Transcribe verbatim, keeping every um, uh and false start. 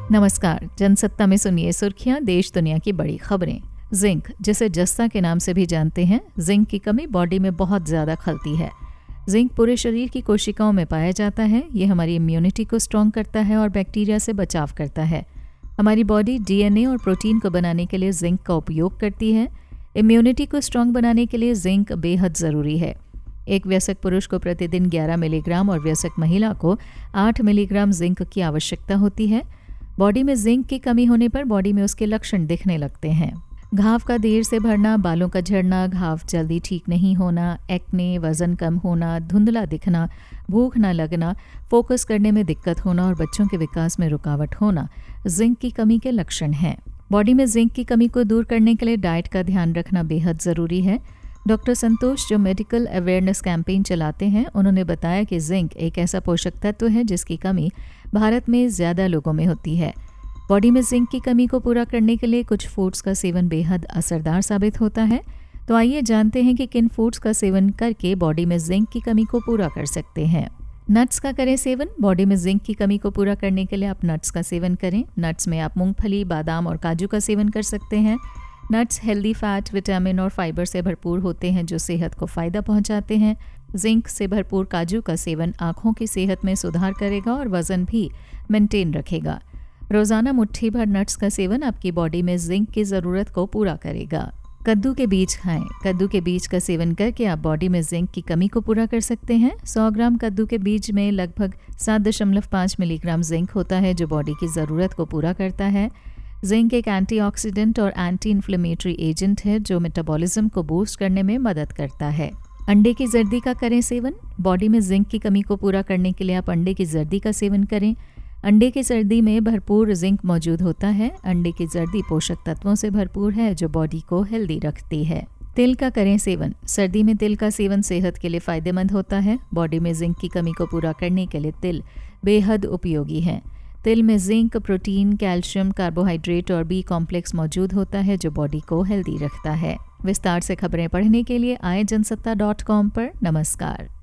नमस्कार, जनसत्ता में सुनिए सुर्खियां, देश दुनिया की बड़ी खबरें। जिंक, जिसे जस्ता के नाम से भी जानते हैं, जिंक की कमी बॉडी में बहुत ज़्यादा खलती है। जिंक पूरे शरीर की कोशिकाओं में पाया जाता है। ये हमारी इम्यूनिटी को स्ट्रॉन्ग करता है और बैक्टीरिया से बचाव करता है। हमारी बॉडी डीएनए और प्रोटीन को बनाने के लिए जिंक का उपयोग करती है। इम्यूनिटी को स्ट्रॉन्ग बनाने के लिए जिंक बेहद ज़रूरी है। एक वयस्क पुरुष को प्रतिदिन ग्यारह मिलीग्राम और वयस्क महिला को आठ मिलीग्राम जिंक की आवश्यकता होती है। बॉडी में जिंक की कमी होने पर बॉडी में उसके लक्षण दिखने लगते हैं। घाव का देर से भरना, बालों का झड़ना, घाव जल्दी ठीक नहीं होना, एक्ने, वजन कम होना, धुंधला दिखना, भूख न लगना, फोकस करने में दिक्कत होना और बच्चों के विकास में रुकावट होना जिंक की कमी के लक्षण हैं। बॉडी में जिंक की कमी को दूर करने के लिए डाइट का ध्यान रखना बेहद ज़रूरी है। डॉक्टर संतोष, जो मेडिकल अवेयरनेस कैंपेन चलाते हैं, उन्होंने बताया कि जिंक एक ऐसा पोषक तत्व है जिसकी कमी भारत में ज़्यादा लोगों में होती है। बॉडी में जिंक की कमी को पूरा करने के लिए कुछ फूड्स का सेवन बेहद असरदार साबित होता है। तो आइए जानते हैं कि किन फूड्स का सेवन करके बॉडी में जिंक की कमी को पूरा कर सकते हैं। नट्स का करें सेवन। बॉडी में जिंक की कमी को पूरा करने के लिए आप नट्स का सेवन करें। नट्स में आप मूंगफली, बादाम और काजू का सेवन कर सकते हैं। नट्स हेल्दी फैट, विटामिन और फाइबर से भरपूर होते हैं जो सेहत को फ़ायदा पहुंचाते हैं। जिंक से भरपूर काजू का सेवन आँखों की सेहत में सुधार करेगा और वज़न भी मेंटेन रखेगा। रोज़ाना मुट्ठी भर नट्स का सेवन आपकी बॉडी में जिंक की ज़रूरत को पूरा करेगा। कद्दू के बीज खाएं। कद्दू के बीज का सेवन करके आप बॉडी में जिंक की कमी को पूरा कर सकते हैं। सौ ग्राम कद्दू के बीज में लगभग सात दशमलव पाँच मिलीग्राम जिंक होता है जो बॉडी की ज़रूरत को पूरा करता है। जिंक एक एंटीऑक्सीडेंट और एंटी इन्फ्लेमेटरी एजेंट है जो मेटाबॉलिज्म को बूस्ट करने में मदद करता है। अंडे की जर्दी का करें सेवन। बॉडी में जिंक की कमी को पूरा करने के लिए आप अंडे की जर्दी का सेवन करें। अंडे की जर्दी में भरपूर जिंक मौजूद होता है। अंडे की जर्दी पोषक तत्वों से भरपूर है जो बॉडी को हेल्दी रखती है। तिल का करें सेवन। सर्दी में तिल का सेवन सेहत के लिए फ़ायदेमंद होता है। बॉडी में जिंक की कमी को पूरा करने के लिए तिल बेहद उपयोगी है। तिल में जिंक, प्रोटीन, कैल्शियम, कार्बोहाइड्रेट और बी कॉम्प्लेक्स मौजूद होता है जो बॉडी को हेल्दी रखता है। विस्तार से खबरें पढ़ने के लिए आए जनसत्ता डॉट कॉम पर। नमस्कार।